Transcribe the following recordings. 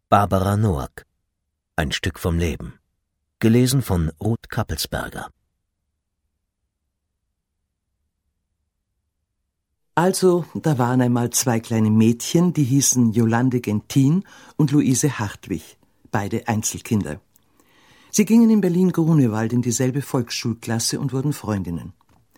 Barbara Noack. Ein Stück vom Leben. Gelesen von Ruth Kappelsberger. Also, da waren einmal zwei kleine Mädchen, die hießen Jolande Gentin und Luise Hartwig, beide Einzelkinder. Sie gingen in Berlin-Grunewald in dieselbe Volksschulklasse und wurden Freundinnen.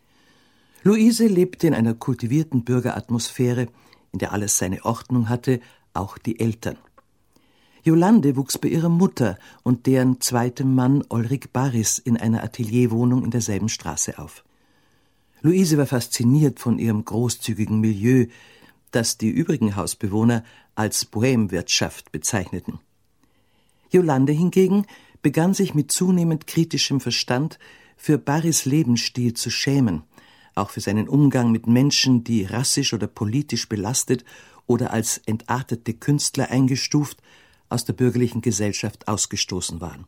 Luise lebte in einer kultivierten Bürgeratmosphäre, in der alles seine Ordnung hatte, auch die Eltern. Jolande wuchs bei ihrer Mutter und deren zweitem Mann Ulrich Barris in einer Atelierwohnung in derselben Straße auf. Luise war fasziniert von ihrem großzügigen Milieu, das die übrigen Hausbewohner als Bohemwirtschaft bezeichneten. Jolande hingegen begann sich mit zunehmend kritischem Verstand für Barris' Lebensstil zu schämen, auch für seinen Umgang mit Menschen, die rassisch oder politisch belastet oder als entartete Künstler eingestuft, aus der bürgerlichen Gesellschaft ausgestoßen waren.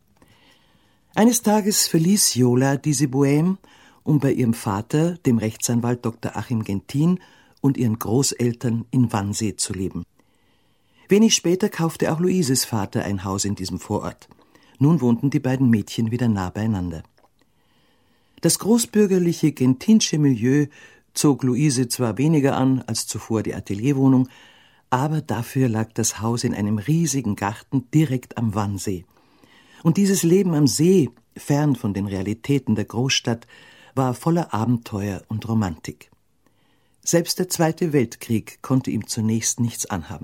Eines Tages verließ Jola diese Bohème, um bei ihrem Vater, dem Rechtsanwalt Dr. Achim Gentin, und ihren Großeltern in Wannsee zu leben. Wenig später kaufte auch Luises Vater ein Haus in diesem Vorort. Nun wohnten die beiden Mädchen wieder nah beieinander. Das großbürgerliche Gentinsche Milieu zog Luise zwar weniger an als zuvor die Atelierwohnung, aber dafür lag das Haus in einem riesigen Garten direkt am Wannsee. Und dieses Leben am See, fern von den Realitäten der Großstadt, war voller Abenteuer und Romantik. Selbst der Zweite Weltkrieg konnte ihm zunächst nichts anhaben.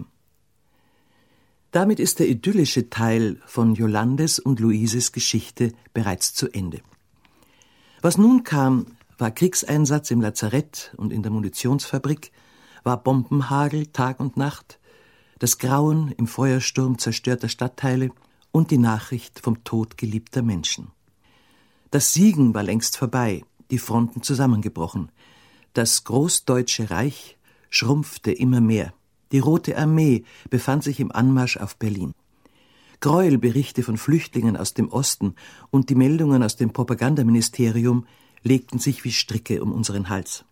Damit ist der idyllische Teil von Jolandes und Luises Geschichte bereits zu Ende. Was nun kam, war Kriegseinsatz im Lazarett und in der Munitionsfabrik, war Bombenhagel Tag und Nacht, das Grauen im Feuersturm zerstörter Stadtteile und die Nachricht vom Tod geliebter Menschen. Das Siegen war längst vorbei, die Fronten zusammengebrochen. Das Großdeutsche Reich schrumpfte immer mehr. Die Rote Armee befand sich im Anmarsch auf Berlin. Gräuelberichte von Flüchtlingen aus dem Osten und die Meldungen aus dem Propagandaministerium legten sich wie Stricke um unseren Hals.